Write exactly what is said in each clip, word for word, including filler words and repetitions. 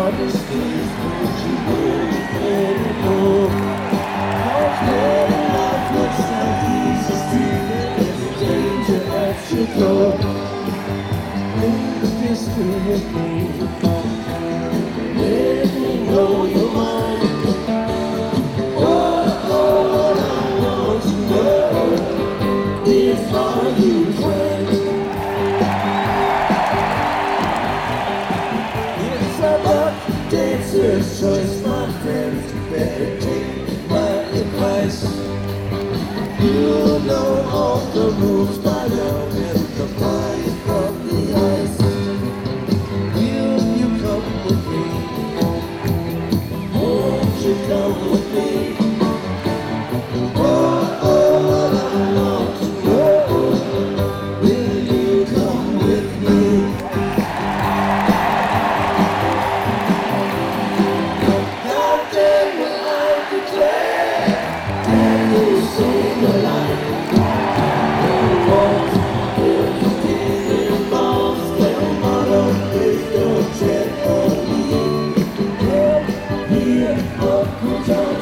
honesties, would you really anymore? Cause living life looks like easy street, there's danger at your door. Make this thing with me, let me know your mind. What all I want to know is, are you friends? It's about dancer's choice, my friends. You better take my advice. You know all the rules by now, and the fire from the ice. Will you come with me? Won't you come with me? Oh, oh, I want to know. Will you come with me? How dare I declare, can you see the light? No walls, there's a king in balls, tell mother, please don't tread on me. Here, here, up, put on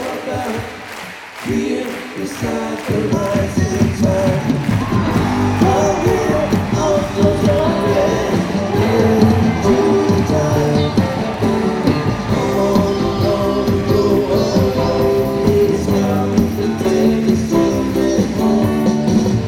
about being beside the rising tide.